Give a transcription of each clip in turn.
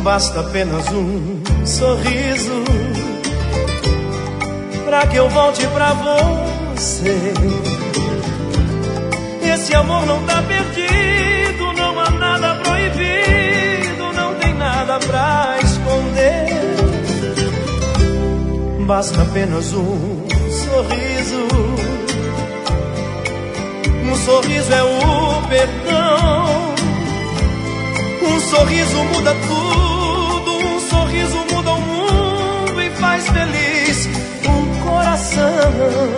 Basta apenas um sorriso pra que eu volte pra você. Esse amor não tá perdido, não há nada proibido, não tem nada pra esconder. Basta apenas um sorriso. Um sorriso é o perdão. Um sorriso muda tudo, um sorriso muda o mundo e faz feliz um coração.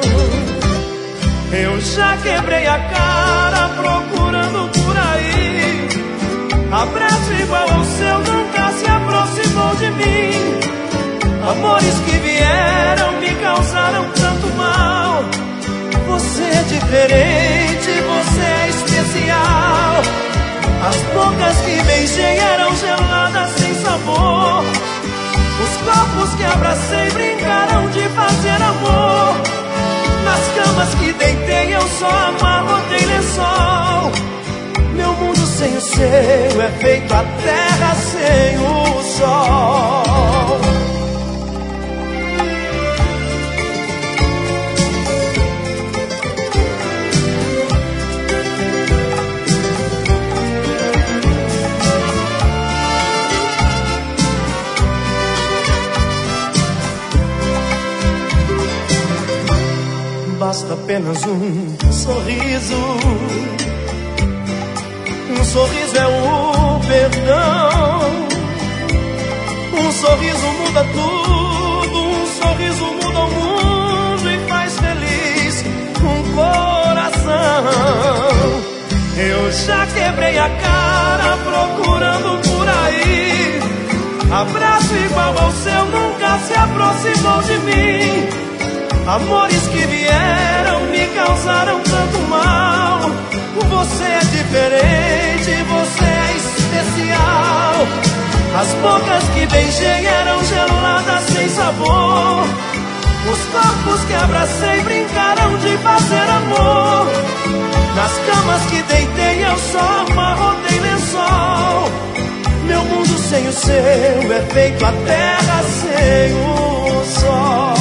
Eu já quebrei a cara procurando por aí. Abraço igual ao seu nunca se aproximou de mim. Amores que vieram me causaram tanto mal. Você é diferente, você é especial. As bocas que beijei eram geladas sem sabor. Os corpos que abracei brincaram de fazer amor. Nas camas que deitei eu só amarrotei lençol. Meu mundo sem o seu é feito a terra sem o sol. Basta apenas um sorriso. Um sorriso é o perdão. Um sorriso muda tudo. Um sorriso muda o mundo e faz feliz um coração. Eu já quebrei a cara procurando por aí. Abraço igual ao seu nunca se aproximou de mim. Amores que vieram me causaram tanto mal. Você é diferente, você é especial. As bocas que beijei eram geladas sem sabor. Os corpos que abracei brincaram de fazer amor. Nas camas que deitei eu só amarrotei lençol. Meu mundo sem o seu é feito a terra sem o sol.